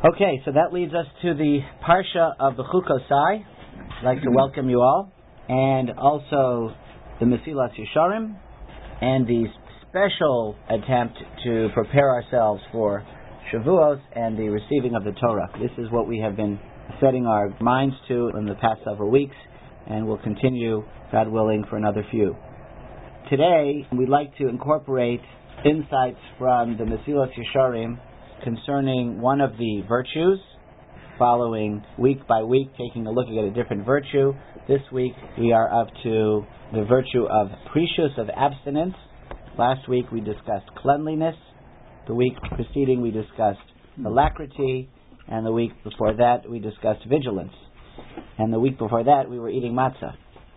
Okay, so that leads us to the Parsha of the Chukosai. I'd like to welcome you all, and also the Mesilas Yesharim, and the special attempt to prepare ourselves for Shavuos and the receiving of the Torah. This is what we have been setting our minds to in the past several weeks, and will continue, God willing, for another few. Today, we'd like to incorporate insights from the Mesilas Yesharim concerning one of the virtues, following week by week, taking a look at a different virtue. This week we are up to the virtue of precious, of abstinence. Last week we discussed cleanliness. The week preceding we discussed alacrity. And the week before that we discussed vigilance. And the week before that we were eating matzah.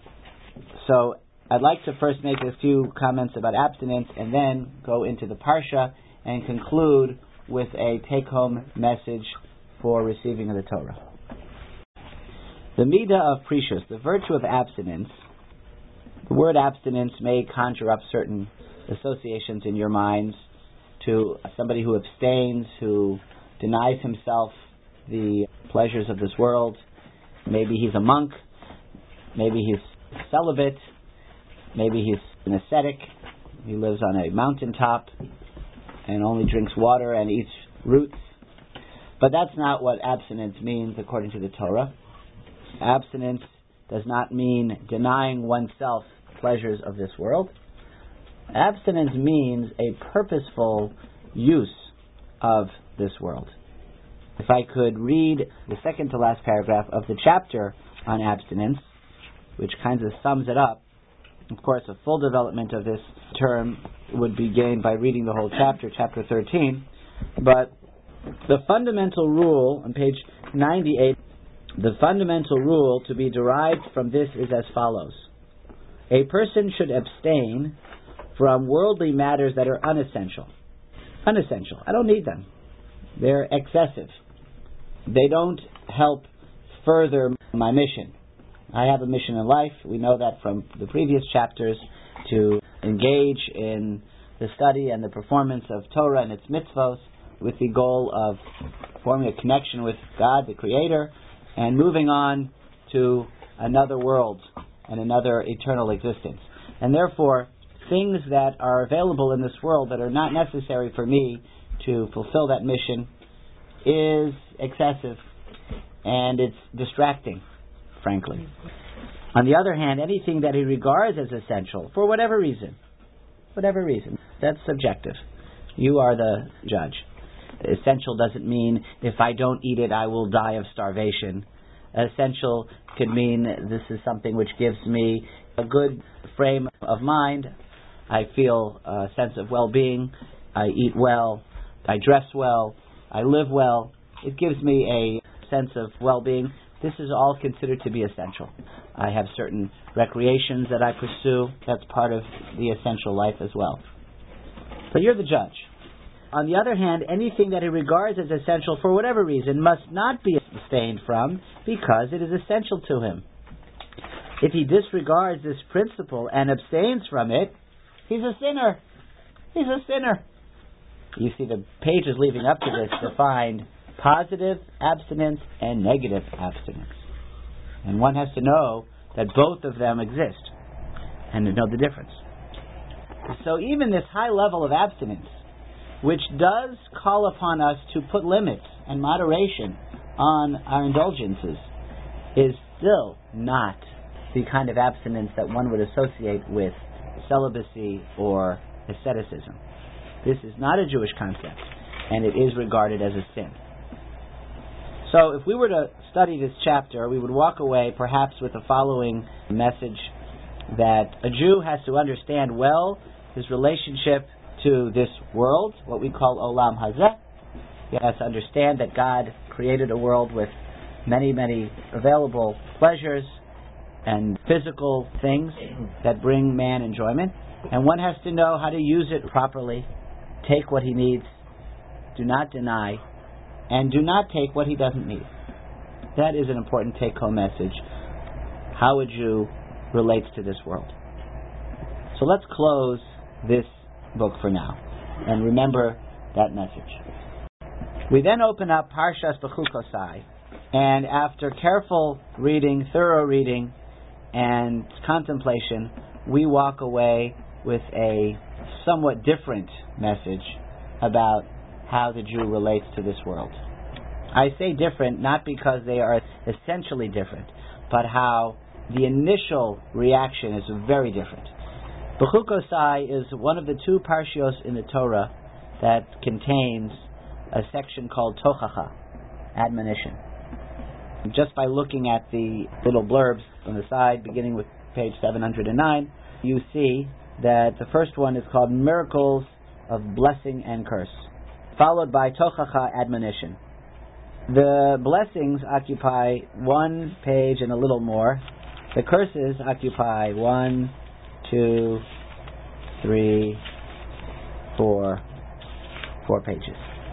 So I'd like to first make a few comments about abstinence and then go into the Parsha and conclude with a take-home message for receiving of the Torah. The midah of precious, the virtue of abstinence. The word abstinence may conjure up certain associations in your minds to somebody who abstains, who denies himself the pleasures of this world. Maybe he's a monk, maybe he's celibate, maybe he's an ascetic, he lives on a mountaintop and only drinks water and eats roots. But that's not what abstinence means according to the Torah. Abstinence does not mean denying oneself pleasures of this world. Abstinence means a purposeful use of this world. If I could read the second to last paragraph of the chapter on abstinence, which kind of sums it up. Of course, a full development of this term would be gained by reading the whole chapter, chapter 13. But the fundamental rule, on page 98, the fundamental rule to be derived from this is as follows. A person should abstain from worldly matters that are unessential. Unessential. I don't need them. They're excessive. They don't help further my mission. I have a mission in life. We know that from the previous chapters, to engage in the study and the performance of Torah and its mitzvos with the goal of forming a connection with God, the Creator, and moving on to another world and another eternal existence. And therefore, things that are available in this world that are not necessary for me to fulfill that mission is excessive, and it's distracting, frankly. On the other hand, anything that he regards as essential, for whatever reason, that's subjective. You are the judge. Essential doesn't mean if I don't eat it, I will die of starvation. Essential could mean this is something which gives me a good frame of mind. I feel a sense of well-being. I eat well. I dress well. I live well. It gives me a sense of well-being. This is all considered to be essential. I have certain recreations that I pursue. That's part of the essential life as well. But you're the judge. On the other hand, anything that he regards as essential for whatever reason must not be abstained from because it is essential to him. If he disregards this principle and abstains from it, he's a sinner. He's a sinner. You see, the pages leading up to this define positive abstinence and negative abstinence. And one has to know that both of them exist and to know the difference. So even this high level of abstinence, which does call upon us to put limits and moderation on our indulgences, is still not the kind of abstinence that one would associate with celibacy or asceticism. This is not a Jewish concept, and it is regarded as a sin. So if we were to study this chapter, we would walk away perhaps with the following message, that a Jew has to understand well his relationship to this world, what we call Olam Hazeh. He has to understand that God created a world with many, many available pleasures and physical things that bring man enjoyment. And one has to know how to use it properly, take what he needs, do not deny, and do not take what he doesn't need. That is an important take-home message. How a Jew relates to this world. So let's close this book for now and remember that message. We then open up Parshas Bechukosai, and after careful reading, thorough reading, and contemplation, we walk away with a somewhat different message about how the Jew relates to this world. I say different not because they are essentially different, but how the initial reaction is very different. Bechukosai is one of the two parshios in the Torah that contains a section called Tochacha, admonition. Just by looking at the little blurbs on the side, beginning with page 709, you see that the first one is called Miracles of Blessing and Curse, followed by Tochacha, admonition. The blessings occupy one page and a little more. The curses occupy 1, 2, 3, 4 pages.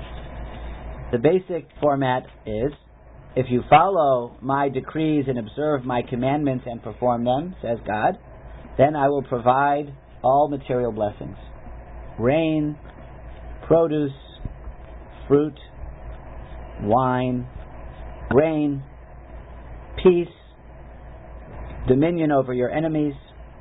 The basic format is, if you follow my decrees and observe my commandments and perform them, says God, then I will provide all material blessings. Rain, produce, fruit, wine, grain, peace, dominion over your enemies,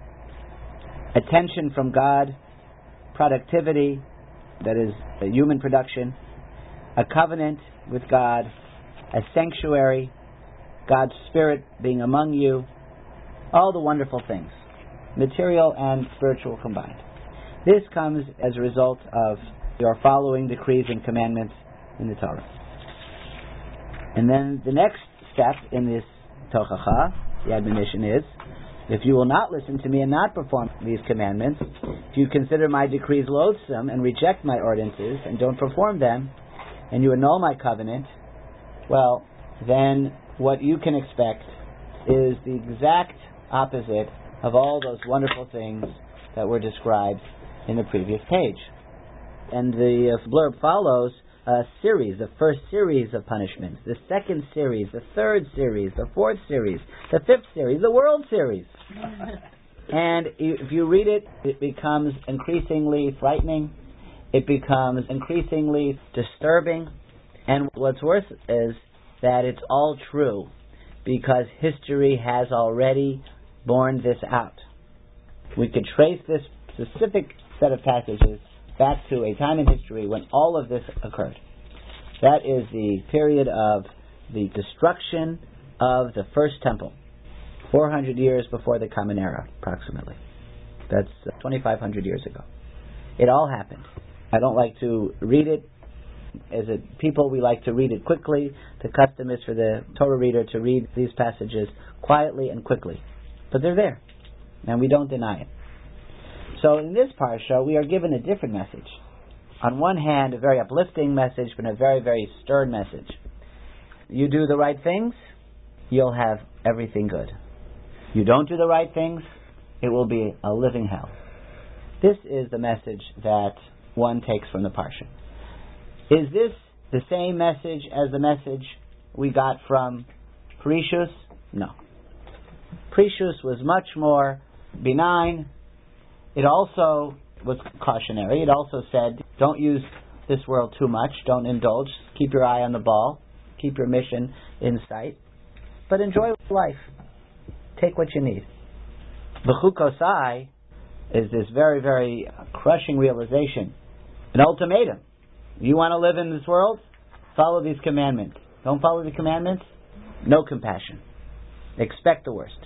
attention from God, productivity, that is human production, a covenant with God, a sanctuary, God's Spirit being among you, all the wonderful things, material and spiritual combined. This comes as a result of your following decrees and commandments in the Torah. And then the next step in this Tochacha, the admonition is, if you will not listen to me and not perform these commandments, if you consider my decrees loathsome and reject my ordinances and don't perform them, and you annul my covenant, well, then what you can expect is the exact opposite of all those wonderful things that were described in the previous page. And the blurb follows a series, the first series of punishments, the second series, the third series, the fourth series, the fifth series, the World Series. And if you read it, it becomes increasingly frightening, it becomes increasingly disturbing, and what's worse is that it's all true, because history has already borne this out. We could trace this specific set of passages back to a time in history when all of this occurred. That is the period of the destruction of the first temple, 400 years before the Common Era, approximately. That's 2,500 years ago. It all happened. I don't like to read it. As a people, we like to read it quickly. The custom is for the Torah reader to read these passages quietly and quickly. But they're there, and we don't deny it. So in this parsha, we are given a different message. On one hand, a very uplifting message, but a very, very stern message. You do the right things, you'll have everything good. You don't do the right things, it will be a living hell. This is the message that one takes from the parsha. Is this the same message as the message we got from Perishus? No. Perishus was much more benign. It also was cautionary. It also said, don't use this world too much, don't indulge, keep your eye on the ball, keep your mission in sight, but enjoy life. Take what you need. Bechukosai is this very, very crushing realization, an ultimatum. You want to live in this world? Follow these commandments. Don't follow the commandments? No compassion. Expect the worst.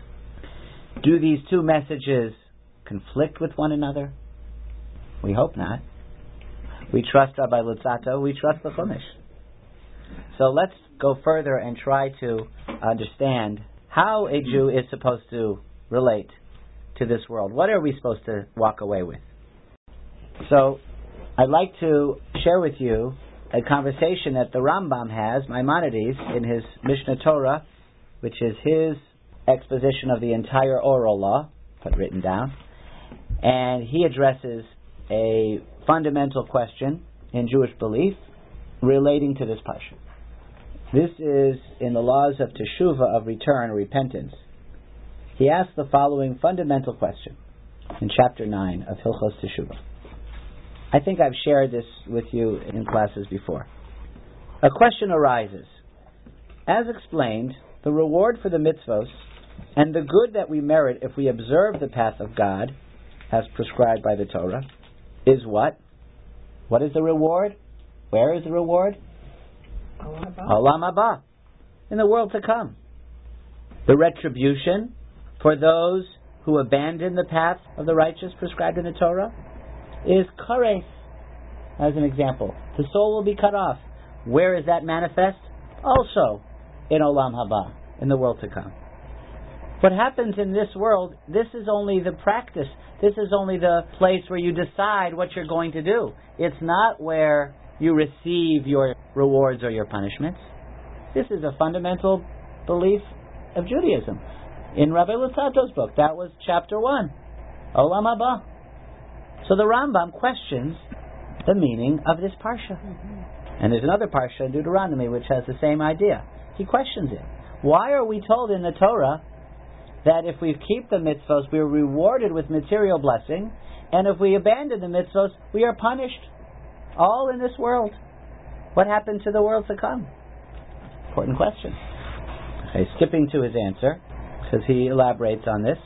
Do these two messages conflict with one another? We hope not. We trust Rabbi Luzzatto. We trust the Chumash. So let's go further and try to understand how a Jew is supposed to relate to this world. What are we supposed to walk away with? So I'd like to share with you a conversation that the Rambam has, Maimonides, in his Mishnah Torah, which is his exposition of the entire oral law, but written down. And he addresses a fundamental question in Jewish belief relating to this parsha. This is in the laws of teshuvah, of return or repentance. He asks the following fundamental question in chapter 9 of Hilchos Teshuvah. I think I've shared this with you in classes before. A question arises. As explained, the reward for the mitzvos and the good that we merit if we observe the path of God, as prescribed by the Torah, is what? What is the reward? Where is the reward? Olam haba, in the world to come. The retribution for those who abandon the path of the righteous prescribed in the Torah is kares, as an example. The soul will be cut off. Where is that manifest? Also in Olam haba, in the world to come. What happens in this world, this is only the practice. This is only the place where you decide what you're going to do. It's not where you receive your rewards or your punishments. This is a fundamental belief of Judaism. In Rabbi Luzzato's book, that was chapter 1, Olam haba. So the Rambam questions the meaning of this parsha. And there's another parsha in Deuteronomy which has the same idea. He questions it. Why are we told in the Torah that if we keep the mitzvos, we are rewarded with material blessing, and if we abandon the mitzvos, we are punished? All in this world. What happened to the world to come? Important question. Okay, skipping to his answer, because he elaborates on this.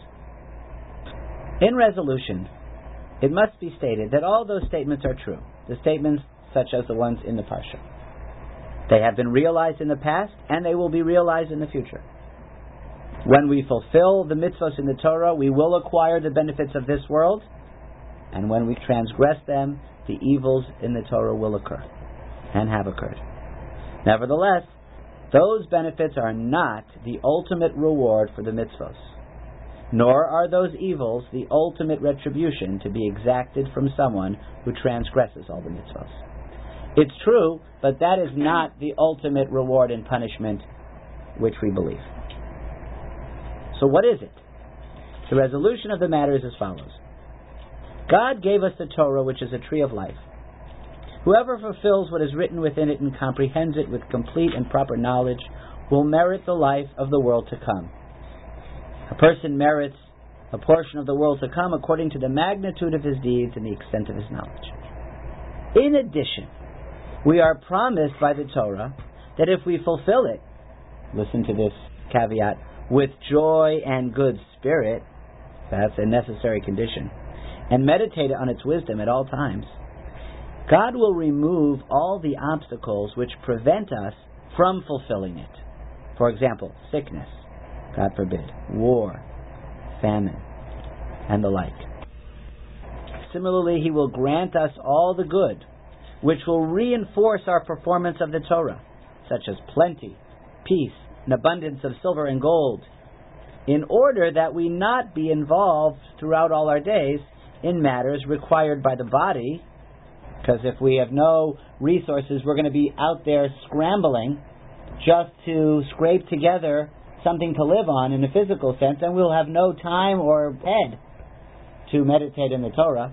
In resolution, it must be stated that all those statements are true. The statements such as the ones in the parsha. They have been realized in the past, and they will be realized in the future. When we fulfill the mitzvos in the Torah, we will acquire the benefits of this world, and when we transgress them, the evils in the Torah will occur, and have occurred. Nevertheless, those benefits are not the ultimate reward for the mitzvos, nor are those evils the ultimate retribution to be exacted from someone who transgresses all the mitzvos. It's true, but that is not the ultimate reward and punishment which we believe. So what is it? The resolution of the matter is as follows. God gave us the Torah, which is a tree of life. Whoever fulfills what is written within it and comprehends it with complete and proper knowledge will merit the life of the world to come. A person merits a portion of the world to come according to the magnitude of his deeds and the extent of his knowledge. In addition, we are promised by the Torah that if we fulfill it, listen to this caveat, with joy and good spirit, that's a necessary condition, and meditate on its wisdom at all times, God will remove all the obstacles which prevent us from fulfilling it. For example, sickness, God forbid, war, famine, and the like. Similarly, He will grant us all the good, which will reinforce our performance of the Torah, such as plenty, peace, an abundance of silver and gold, in order that we not be involved throughout all our days in matters required by the body, because if we have no resources, we're going to be out there scrambling just to scrape together something to live on in a physical sense, and we'll have no time or head to meditate in the Torah.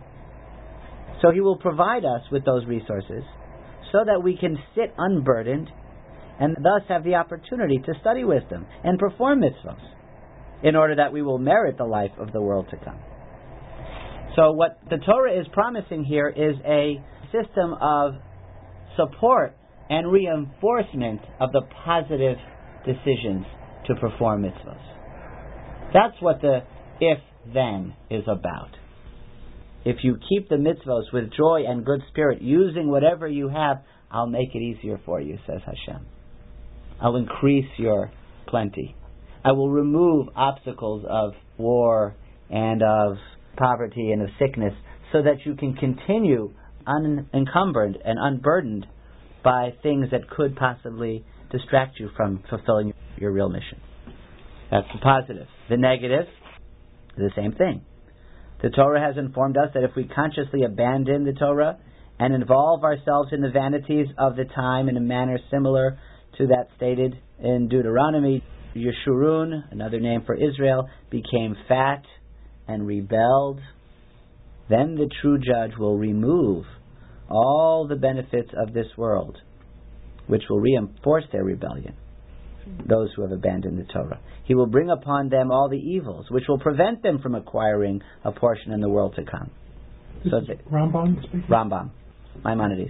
So He will provide us with those resources so that we can sit unburdened and thus have the opportunity to study wisdom and perform mitzvahs in order that we will merit the life of the world to come. So what the Torah is promising here is a system of support and reinforcement of the positive decisions to perform mitzvahs. That's what the if-then is about. If you keep the mitzvahs with joy and good spirit, using whatever you have, I'll make it easier for you, says Hashem. I'll increase your plenty. I will remove obstacles of war and of poverty and of sickness so that you can continue unencumbered and unburdened by things that could possibly distract you from fulfilling your real mission. That's the positive. The negative, the same thing. The Torah has informed us that if we consciously abandon the Torah and involve ourselves in the vanities of the time in a manner similar to that stated in Deuteronomy, Yeshurun, another name for Israel, became fat and rebelled, then the true judge will remove all the benefits of this world, which will reinforce their rebellion, those who have abandoned the Torah. He will bring upon them all the evils, which will prevent them from acquiring a portion in the world to come. So Rambam speaking? Rambam, Maimonides.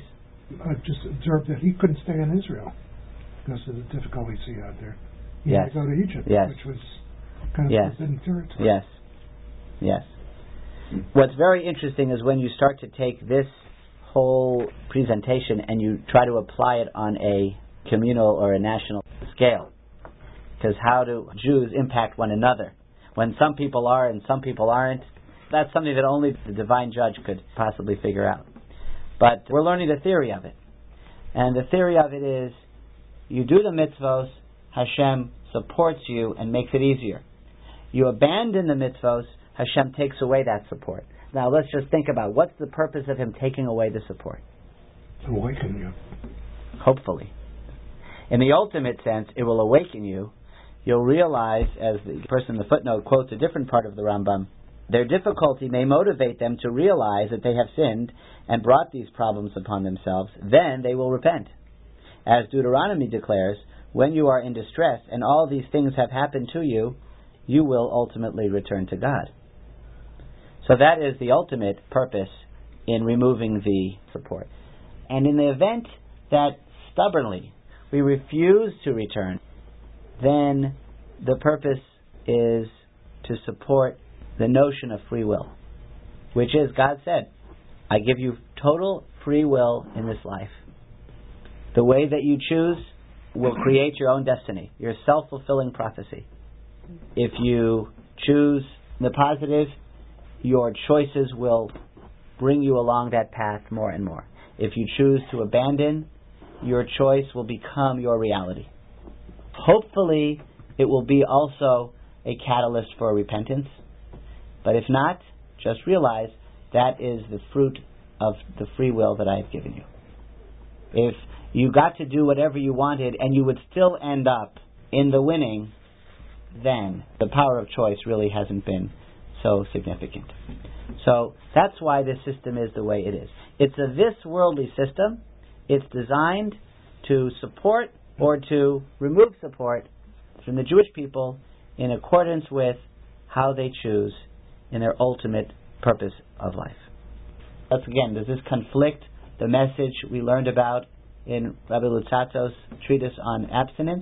just observed that he couldn't stay in Israel because of the difficulties he had there. He had to go to Egypt, which was kind of forbidden territory. Yes. What's very interesting is when you start to take this whole presentation and you try to apply it on a communal or a national scale. Because how do Jews impact one another? When some people are and some people aren't, that's something that only the divine judge could possibly figure out. But we're learning the theory of it. And the theory of it is, you do the mitzvos, Hashem supports you and makes it easier. You abandon the mitzvos, Hashem takes away that support. Now let's just think about, what's the purpose of Him taking away the support? To awaken you. Hopefully. In the ultimate sense, it will awaken you. You'll realize, as the person in the footnote quotes a different part of the Rambam, their difficulty may motivate them to realize that they have sinned and brought these problems upon themselves. Then they will repent. As Deuteronomy declares, when you are in distress and all these things have happened to you, you will ultimately return to God. So that is the ultimate purpose in removing the support. And in the event that stubbornly we refuse to return, then the purpose is to support the notion of free will, which is, God said, I give you total free will in this life. The way that you choose will create your own destiny, your self-fulfilling prophecy. If you choose the positive, your choices will bring you along that path more and more. If you choose to abandon, your choice will become your reality. Hopefully, it will be also a catalyst for repentance. But if not, just realize that is the fruit of the free will that I have given you. If you got to do whatever you wanted and you would still end up in the winning, then the power of choice really hasn't been so significant. So that's why this system is the way it is. It's a this-worldly system. It's designed to support or to remove support from the Jewish people in accordance with how they choose in their ultimate purpose of life. Once again, does this conflict the message we learned about in Rabbi Luzzatto's treatise on abstinence?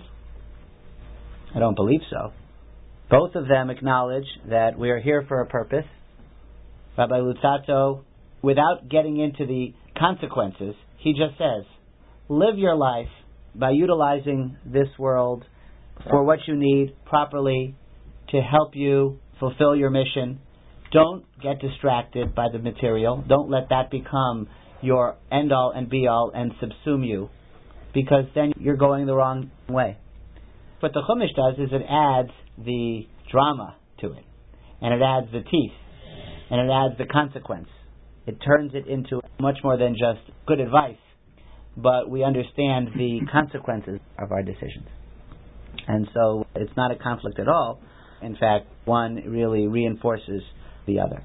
I don't believe so. Both of them acknowledge that we are here for a purpose. Rabbi Luzzatto, without getting into the consequences, he just says, live your life by utilizing this world for what you need properly to help you fulfill your mission. Don't get distracted by the material. Don't let that become your end-all and be-all and subsume you, because then you're going the wrong way. What the Chumash does is it adds the drama to it, and it adds the teeth, and it adds the consequence. It turns it into much more than just good advice, but we understand the consequences of our decisions. And so it's not a conflict at all. In fact, one really reinforces the other.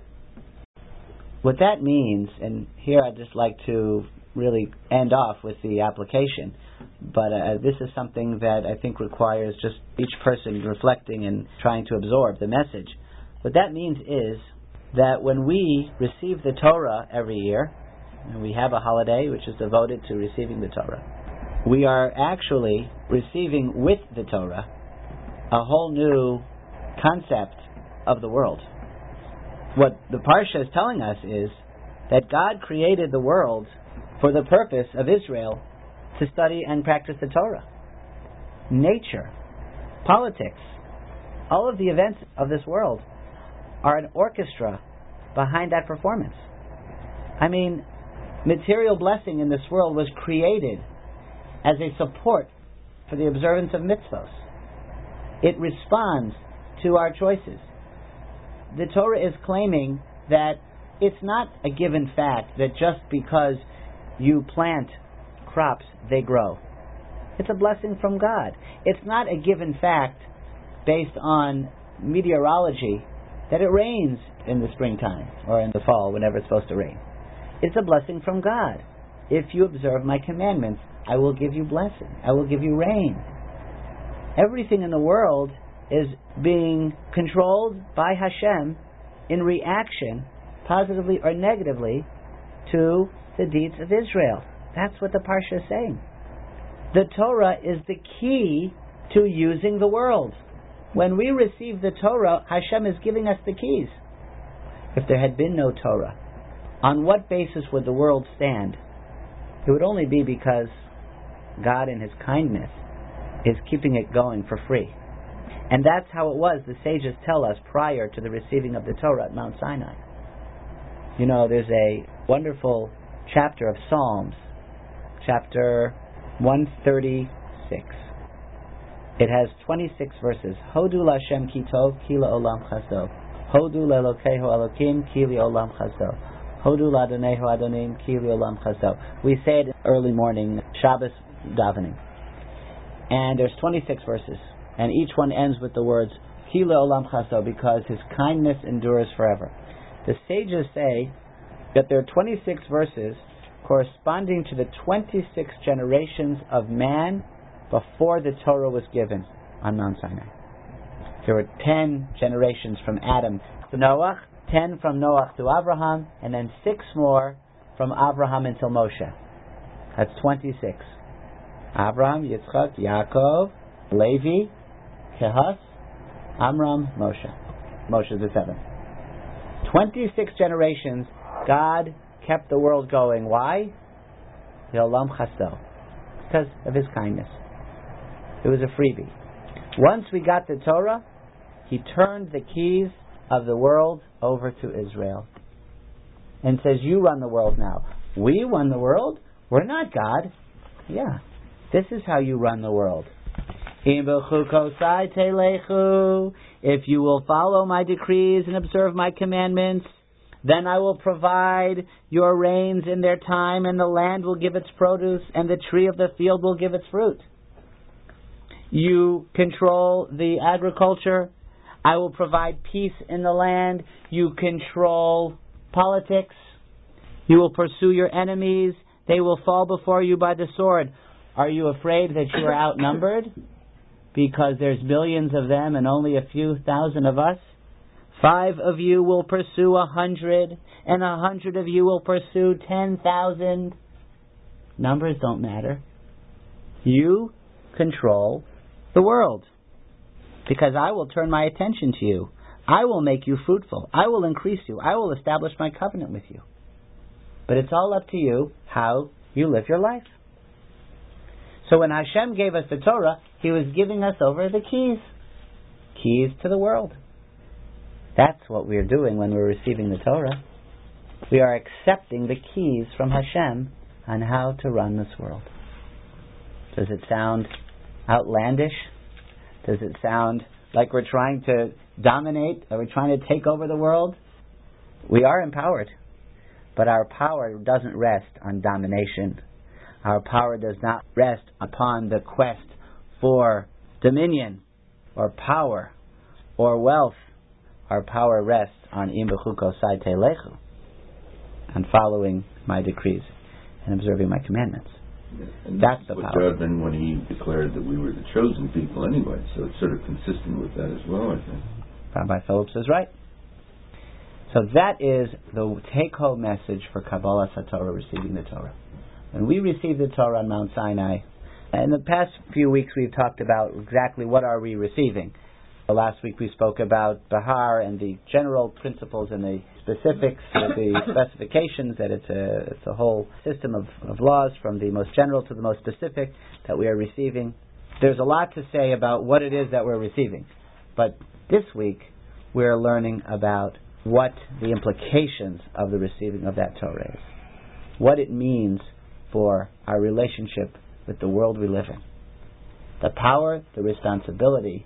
What that means, and here I'd just like to really end off with the application, but this is something that I think requires just each person reflecting and trying to absorb the message. What that means is that when we receive the Torah every year, and we have a holiday which is devoted to receiving the Torah, we are actually receiving with the Torah a whole new concept of the world. What the Parsha is telling us is that God created the world for the purpose of Israel to study and practice the Torah. Nature, politics, all of the events of this world are an orchestra behind that performance. I mean, material blessing in this world was created as a support for the observance of mitzvos. It responds to our choices. The Torah is claiming that it's not a given fact that just because you plant crops, they grow. It's a blessing from God. It's not a given fact based on meteorology that it rains in the springtime or in the fall, whenever it's supposed to rain. It's a blessing from God. If you observe my commandments, I will give you blessing. I will give you rain. Everything in the world is being controlled by Hashem in reaction, positively or negatively, to the deeds of Israel. That's what the Parsha is saying. The Torah is the key to using the world. When we receive the Torah, Hashem is giving us the keys. If there had been no Torah, on what basis would the world stand? It would only be because God in His kindness is keeping it going for free. And that's how it was, the sages tell us, prior to the receiving of the Torah at Mount Sinai. You know, there's a wonderful chapter of Psalms, chapter 136. It has 26 verses. Hodu l'Hashem ki tov, ki la'olam chaso. Hodu le'elokehu Elokim, ki li'olam chaso. Hodu l'Adonehu Adonim, ki li'olam chaso. We say it in early morning, Shabbos davening. And there's 26 verses. And each one ends with the words, ki le'olam chaso, because His kindness endures forever. The sages say that there are 26 verses corresponding to the 26 generations of man before the Torah was given on Mount Sinai. There were 10 generations from Adam to Noah, 10 from Noah to Abraham, and then 6 more from Abraham until Moshe. That's 26. Abraham, Yitzchak, Yaakov, Levi, Kehath, Amram, Moshe. Moshe is the 7th. 26 generations, God kept the world going. Why? Yolam Chasto. Because of His kindness. It was a freebie. Once we got the Torah, He turned the keys of the world over to Israel. And says, you run the world now. We run the world? We're not God. Yeah. This is how you run the world. If you will follow my decrees and observe my commandments, then I will provide your rains in their time, and the land will give its produce, and the tree of the field will give its fruit. You control the agriculture. I will provide peace in the land. You control politics. You will pursue your enemies. They will fall before you by the sword. Are you afraid that you are outnumbered? Because there's millions of them and only a few thousand of us? 5 of you will pursue 100, and 100 of you will pursue 10,000. Numbers don't matter. You control the world. Because I will turn my attention to you. I will make you fruitful. I will increase you. I will establish my covenant with you. But it's all up to you how you live your life. So when Hashem gave us the Torah, He was giving us over the keys. Keys to the world. That's what we are doing when we're receiving the Torah. We are accepting the keys from Hashem on how to run this world. Does it sound outlandish? Does it sound like we're trying to dominate? Are we trying to take over the world? We are empowered. But our power doesn't rest on domination. Our power does not rest upon the quest for dominion or power or wealth. Our power rests on Im B'chuko Sai Teilechu, on following my decrees and observing my commandments. And that's the power. God meant when He declared that we were the chosen people anyway, so it's sort of consistent with that as well, I think. Rabbi Phillips is right. So that is the take-home message for Kabbalah Satorah, receiving the Torah. When we receive the Torah on Mount Sinai, in the past few weeks we've talked about exactly what are we receiving. Last week we spoke about Bahar and the general principles and the specifics, the specifications, that it's a whole system of laws from the most general to the most specific that we are receiving. There's a lot to say about what it is that we're receiving. But this week we're learning about what the implications of the receiving of that Torah is. What it means for our relationship with the world we live in. The power, the responsibility,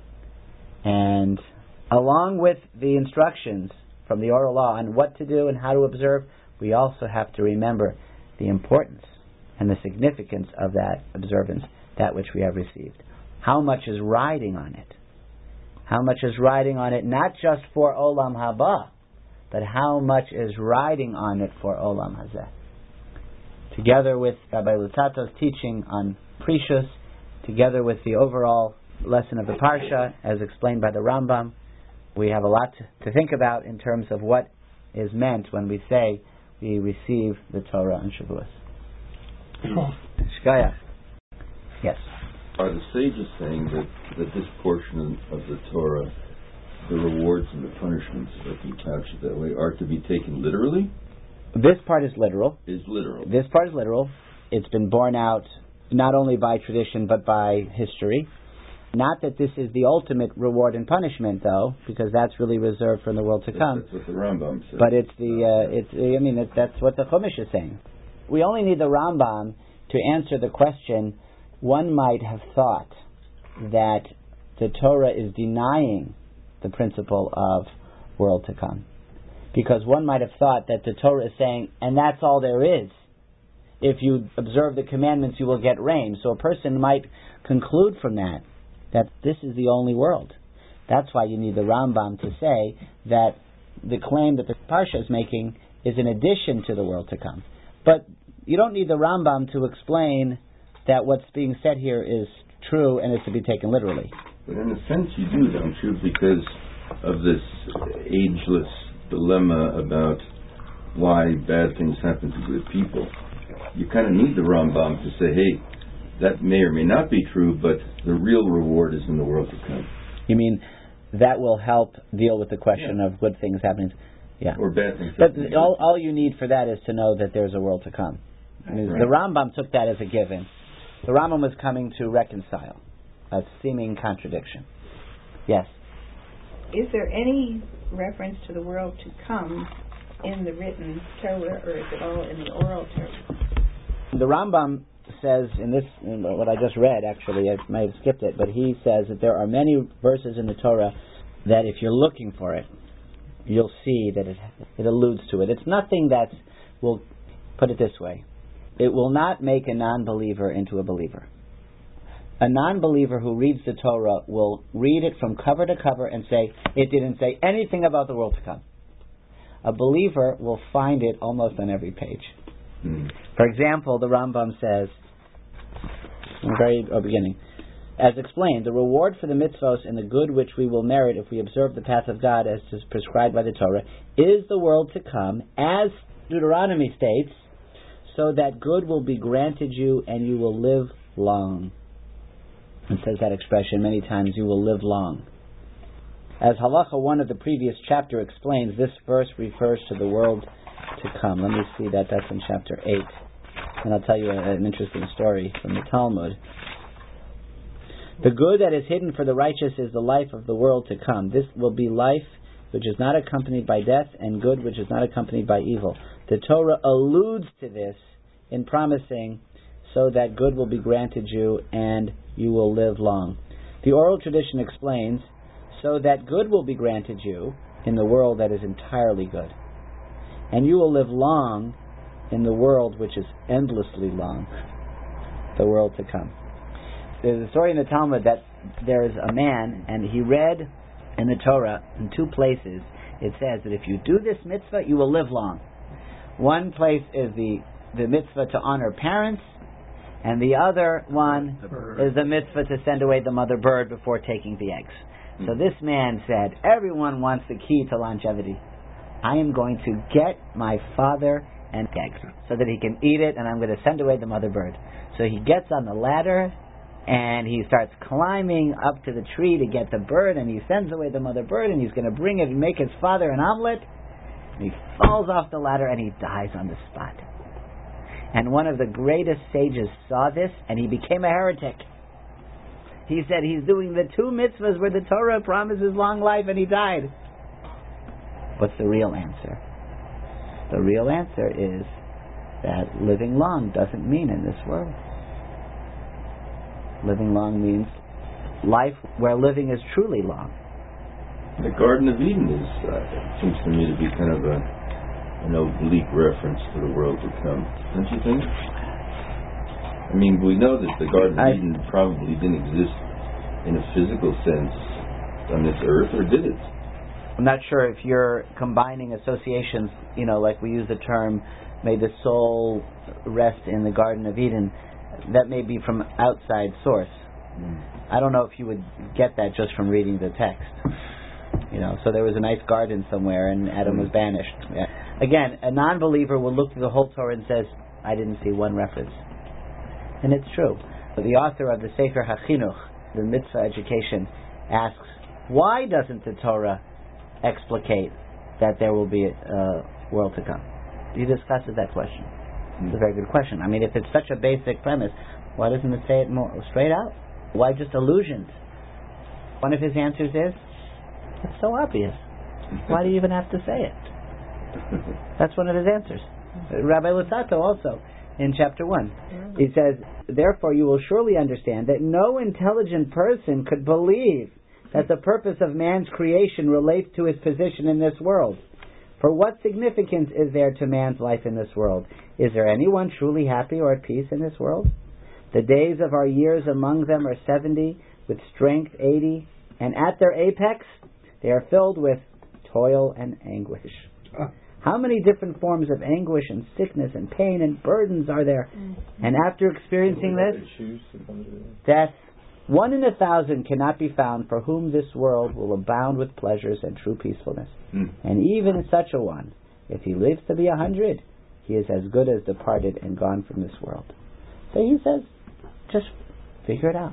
and along with the instructions from the oral law on what to do and how to observe, we also have to remember the importance and the significance of that observance, that which we have received. How much is riding on it? How much is riding on it not just for Olam Haba, but how much is riding on it for Olam Hazeh? Together with Rabbi Lutato's teaching on Precious, together with the overall lesson of the Parsha, as explained by the Rambam, we have a lot to think about in terms of what is meant when we say we receive the Torah on Shavuos. Shkaya. Yes. Are the sages saying that this portion of the Torah, the rewards and the punishments, if you couch it that way, are to be taken literally? This part is literal. Is literal. This part is literal. It's been borne out not only by tradition but by history. Not that this is the ultimate reward and punishment, though, because that's really reserved for the world to come. That's what the Rambam says. But that's what the Chumash is saying. We only need the Rambam to answer the question. One might have thought that the Torah is denying the principle of world to come, because one might have thought that the Torah is saying, and that's all there is. If you observe the commandments, you will get rain. So a person might conclude from that this is the only world. That's why you need the Rambam to say that the claim that the Parsha is making is in addition to the world to come. But you don't need the Rambam to explain that what's being said here is true and is to be taken literally. But in a sense you do, don't you? Because of this ageless dilemma about why bad things happen to good people. You kind of need the Rambam to say, hey, that may or may not be true, but the real reward is in the world to come. You mean that will help deal with the question of good things happening? Yeah. Or bad things. But all you need for that is to know that there's a world to come. I mean, right. The Rambam took that as a given. The Rambam was coming to reconcile a seeming contradiction. Yes? Is there any reference to the world to come in the written Torah, or is it all in the oral Torah? The Rambam says in what I just read, actually, I might have skipped it, but he says that there are many verses in the Torah that if you're looking for it, you'll see that it alludes to it. It's nothing that will, put it this way, it will not make a non-believer into a believer. A non-believer who reads the Torah will read it from cover to cover and say, it didn't say anything about the world to come. A believer will find it almost on every page. For example, the Rambam says, in the very beginning, as explained, the reward for the mitzvos and the good which we will merit if we observe the path of God as is prescribed by the Torah is the world to come, as Deuteronomy states, so that good will be granted you and you will live long. It says that expression many times, you will live long. As Halacha 1 of the previous chapter explains, this verse refers to the world to come. Let me see that's in chapter 8. And I'll tell you an interesting story from the Talmud. The good that is hidden for the righteous is the life of the world to come. This will be life which is not accompanied by death, and good which is not accompanied by evil. The Torah alludes to this in promising so that good will be granted you and you will live long. The oral tradition explains so that good will be granted you in the world that is entirely good, and you will live long in the world which is endlessly long, the world to come. There's a story in the Talmud that there is a man, and he read in the Torah, in 2 places, it says that if you do this mitzvah, you will live long. One place is the mitzvah to honor parents, and the other one is the mitzvah to send away the mother bird before taking the eggs. So this man said, everyone wants the key to longevity. I am going to get my father an egg so that he can eat it, and I'm going to send away the mother bird. So he gets on the ladder, and he starts climbing up to the tree to get the bird, and he sends away the mother bird, and he's going to bring it and make his father an omelet. And he falls off the ladder, and he dies on the spot. And one of the greatest sages saw this, and he became a heretic. He said he's doing the 2 mitzvahs where the Torah promises long life, and he died. What's the real answer? The real answer is that living long doesn't mean in this world. Living long means life where living is truly long. The Garden of Eden seems to me to be kind of an oblique reference to the world to come, don't you think? I mean, we know that the Garden of Eden probably didn't exist in a physical sense on this earth, or did it? I'm not sure if you're combining associations, like we use the term, may the soul rest in the Garden of Eden. That may be from outside source. I don't know if you would get that just from reading the text. So there was a nice garden somewhere and Adam was banished. Yeah. Again, a non-believer will look through the whole Torah and says, I didn't see one reference And it's true. The author of the Sefer HaChinuch, the mitzvah education, asks, why doesn't the Torah explicate that there will be a world to come? He discusses that question. It's a very good question. I mean, if it's such a basic premise, why doesn't it say it more straight out? Why just allusions? One of his answers is, it's so obvious. Why do you even have to say it? That's one of his answers. Rabbi Luzzatto also, in chapter 1, he says, therefore you will surely understand that no intelligent person could believe that the purpose of man's creation relates to his position in this world. For what significance is there to man's life in this world? Is there anyone truly happy or at peace in this world? The days of our years among them are 70, with strength 80, and at their apex they are filled with toil and anguish. How many different forms of anguish and sickness and pain and burdens are there? And after experiencing this, death, 1 in 1,000 cannot be found for whom this world will abound with pleasures and true peacefulness. And even such a one, if he lives to be 100, he is as good as departed and gone from this world. So he says, just figure it out.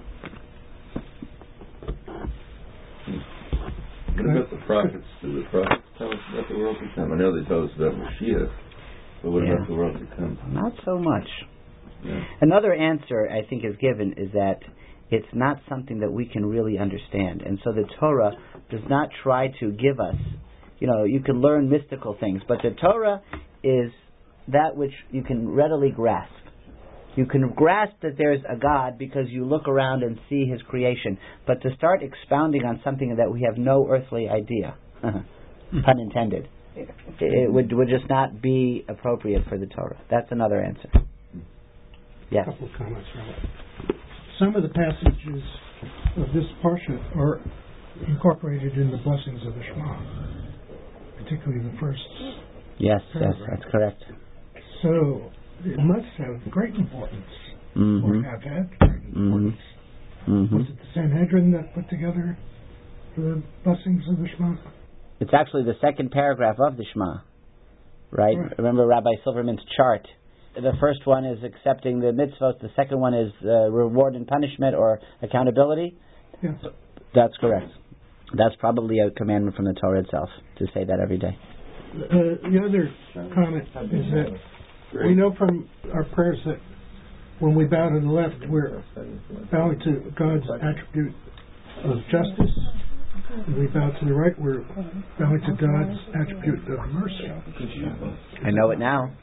What about the prophets? Do the prophets tell us about the world to come? I know they tell us about Mashiach, but what about the world to come? Not so much. Yeah. Another answer I think is given is that it's not something that we can really understand. And so the Torah does not try to give us, you can learn mystical things, but the Torah is that which you can readily grasp. You can grasp that there's a God because you look around and see His creation. But to start expounding on something that we have no earthly idea, pun intended, it would just not be appropriate for the Torah. That's another answer. Yes? A couple of comments, Robert. Some of the passages of this parsha are incorporated in the blessings of the Shema, particularly the first paragraph. Yes, that's correct. So it must have great importance, or have had great importance. Was it the Sanhedrin that put together the blessings of the Shema? It's actually the second paragraph of the Shema, right? Remember Rabbi Silverman's chart. The first one is accepting the mitzvot. The second one is reward and punishment or accountability. Yes. That's correct. That's probably a commandment from the Torah itself to say that every day. The other comment is that we know from our prayers that when we bow to the left, we're bowing to God's attribute of justice. When we bow to the right, we're bowing to God's attribute of mercy. I know it now.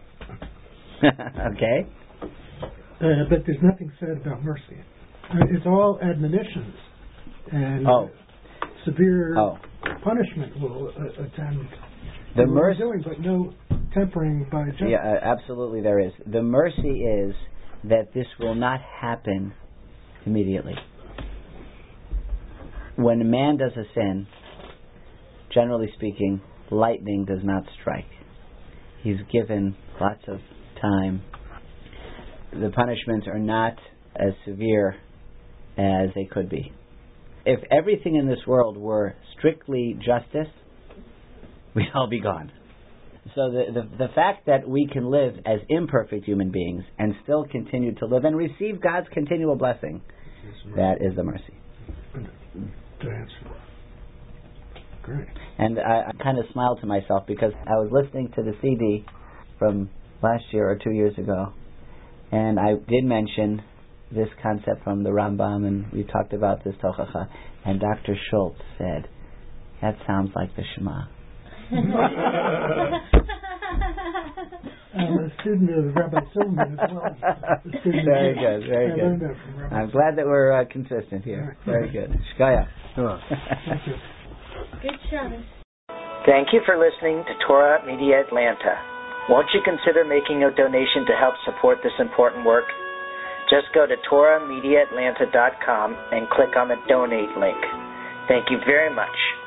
Okay. But there's nothing said about mercy. It's all admonitions, and severe punishment will attend the mercy, but no tempering by justice. Yeah, absolutely there is. The mercy is that this will not happen immediately. When a man does a sin, generally speaking, lightning does not strike. He's given lots of time. The punishments are not as severe as they could be. If everything in this world were strictly justice, we'd all be gone. So the fact that we can live as imperfect human beings and still continue to live and receive God's continual blessing, that is the mercy. Good answer. Great. And I kind of smiled to myself because I was listening to the CD from last year or 2 years ago, and I did mention this concept from the Rambam, and we talked about this Tochacha, and Dr. Schultz said, that sounds like the Shema. I'm a student of Rabbi Silverman as well. Very good, very good. I learned that from Rabbi I'm glad that we're consistent here. Very good. Shkaya. Thank you. Good Shabbos. Thank you for listening to Torah Media Atlanta. Won't you consider making a donation to help support this important work? Just go to TorahMediaAtlanta.com and click on the donate link. Thank you very much.